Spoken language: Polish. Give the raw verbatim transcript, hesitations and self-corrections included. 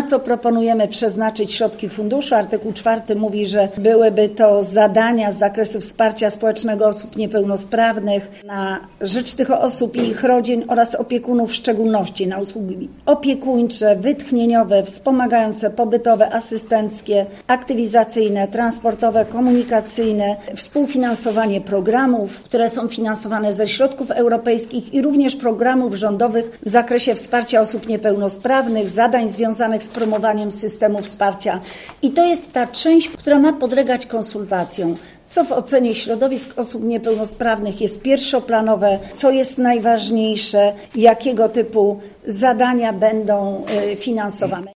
na co proponujemy przeznaczyć środki funduszu. Artykuł czwarty mówi, że byłyby to zadania z zakresu wsparcia społecznego osób niepełnosprawnych na rzecz tych osób i ich rodzin oraz opiekunów w szczególności na usługi opiekuńcze, wytchnieniowe, wspomagające, pobytowe, asystenckie, aktywizacyjne, transportowe, komunikacyjne, współfinansowanie programów, które są finansowane ze środków europejskich i również programów rządowych w zakresie wsparcia osób niepełnosprawnych, zadań związanych z promowaniem systemu wsparcia. I to jest ta część, która ma podlegać konsultacjom. Co w ocenie środowisk osób niepełnosprawnych jest pierwszoplanowe, co jest najważniejsze, jakiego typu zadania będą finansowane.